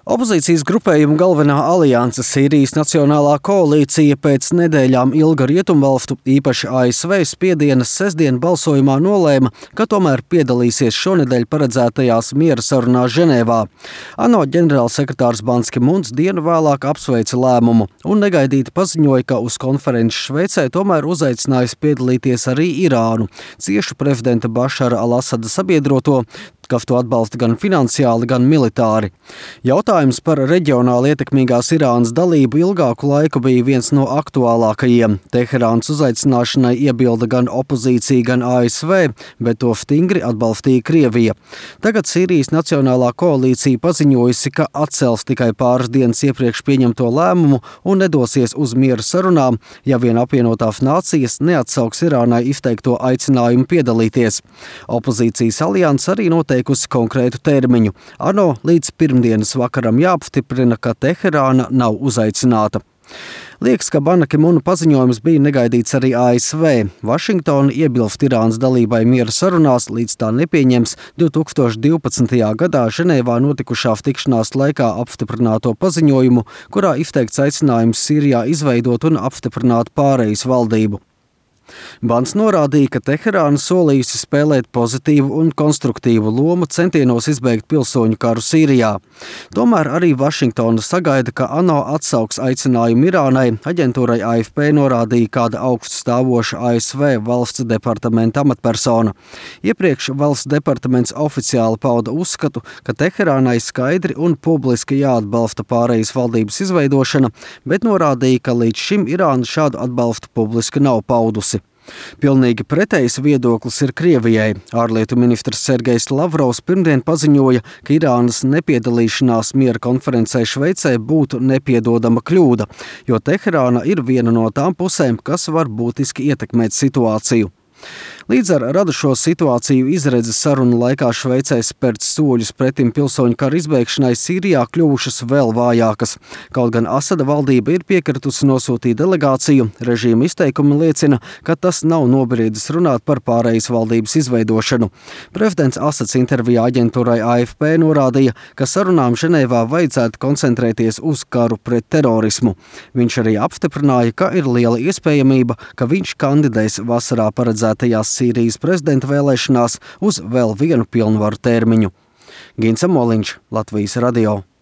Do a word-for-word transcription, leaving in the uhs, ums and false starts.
Opozīcijas grupējuma galvenā alianse Sīrijas Nacionālā koalīcija pēc nedēļām ilga rietumvalstu, īpaši A S V spiediena sestdien balsojumā nolēma, ka tomēr piedalīsies šonedēļ paredzētajās miera sarunās Ženēvā. ANO ģenerālsekretārs Ban Ki Muns dienu vēlāk apsveica lēmumu un negaidīti paziņoja, ka uz konferenci Šveicē tomēr uzaicinājis piedalīties arī Irānu, ciešu prezidenta Bašara al-Asada sabiedroto, kas to atbalsta gan finansiāli, gan militāri. Jautājums par reģionāli ietekmīgās Irānas dalību ilgāku laiku bija viens no aktuālākajiem. Teherānas uzaicināšanai iebilda gan opozīcija, gan A S V, bet to stingri atbalstīja Krievija. Tagad Sīrijas Nacionālā koalīcija paziņojusi, ka atcels tikai pāris dienas iepriekš pieņemto lēmumu un nedosies uz miera sarunām, ja vien apvienotās nācijas neatsauks Irānai izteikto aicinājumu piedalīties. Opozīcijas alianse arī noteikusi konkrētu termiņu. ANO līdz pirmdienas vakaram jāapstiprina, ka Teherāna nav uzaicināta. Liekas, ka Bana Ki Muna paziņojums bija negaidīts arī A S V. Vašingtona iebilst Irānas dalībai miera sarunās, līdz tā nepieņems divi tūkstoši divpadsmitajā gadā Ženēvā notikušās tikšanās laikā apstiprināto paziņojumu, kurā izteikts aicinājums Sīrijā izveidot un apstiprināt pārejas valdību. Bans norādīja, ka Teherāna solījusi spēlēt pozitīvu un konstruktīvu lomu centienos izbeigt pilsoņu karu Sīrijā. Tomēr arī Vašingtona sagaida, ka ANO atsauks aicinājumu Irānai. Aģentūrai A F P norādīja kāda augststāvoša A S V valsts departamenta amatpersona. Iepriekš valsts departaments oficiāli pauda uzskatu, ka Teherānai skaidri un publiski jāatbalsta pārejas valdības izveidošana, bet norādīja, ka līdz šim Irāna šādu atbalstu publiski nav paudusi. Pilnīgi pretējs viedoklis ir Krievijai. Ārlietu ministrs Sergejs Lavrovs pirmdien paziņoja, ka Irānas nepiedalīšanās miera konferencē Šveicē būtu nepiedodama kļūda, jo Teherāna ir viena no tām pusēm, kas var būtiski ietekmēt situāciju. Līdz ar radušo situāciju izredzes sarunu laikā Šveicē spērts soļus pretim pilsoņu kara izbeigšanai Sīrijā kļuvušas vēl vājākas. Kaut gan Asada valdība ir piekritusi nosūtīt delegāciju, režīma izteikumi liecina, ka tas nav nobriedis runāt par pārejas valdības izveidošanu. Prezidents Asads intervijā aģentūrai A F P norādīja, ka sarunām Ženēvā vajadzētu koncentrēties uz karu pret terorismu. Viņš arī apstiprināja, ka ir liela iespējamība, ka viņš kandidēs vasarā paredzētajās Sīrijas prezidenta vēlēšanās uz vēl vienu pilnvaru termiņu. Gins Amoliņš, Latvijas radio.